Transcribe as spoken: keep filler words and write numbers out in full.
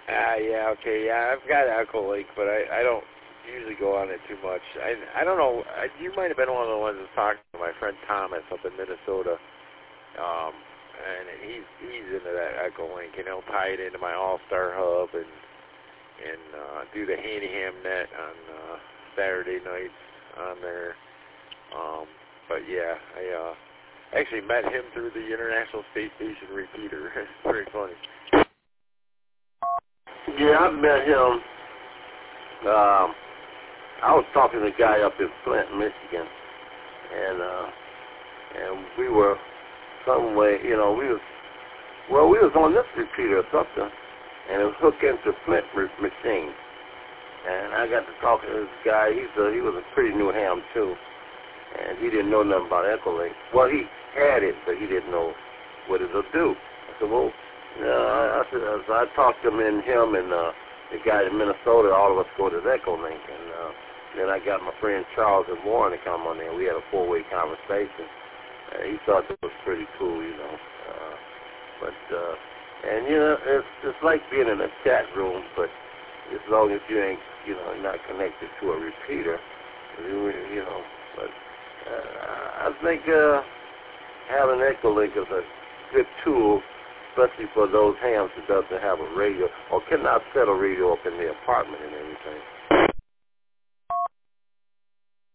Ah, uh, yeah, okay, yeah, I've got Echolink, but I, I don't usually go on it too much. I, I don't know, I, you might have been one of the ones that talked to my friend Thomas up in Minnesota, um, and he's he's into that Echolink, and he'll tie it into my All-Star Hub and and uh, do the Handyham net on uh, Saturday nights on there. Um, but yeah, I uh, actually met him through the International Space Station repeater. It's very funny. Yeah, I met him. Um, I was talking to a guy up in Flint, Michigan, and uh, and we were some way, you know, we was well, we was on this repeater or something, and it was hooked into Flint machine. And I got to talking to this guy. He's a, he was a pretty new ham too, and he didn't know nothing about Echolink. Well, he had it, but he didn't know what it'll do. I said, well, uh, I said, so I talked to him and him and uh, the guy in Minnesota. All of us go to Echolink, and uh, then I got my friend Charles and Warren to come on there. We had a four-way conversation. Uh, he thought that was pretty cool, you know. Uh, but uh, and you know, it's it's like being in a chat room, but as long as you ain't, you know, not connected to a repeater, you, you know. But uh, I think uh, having Echolink is a good tool, especially for those hams that doesn't have a radio or cannot set a radio up in their apartment and everything.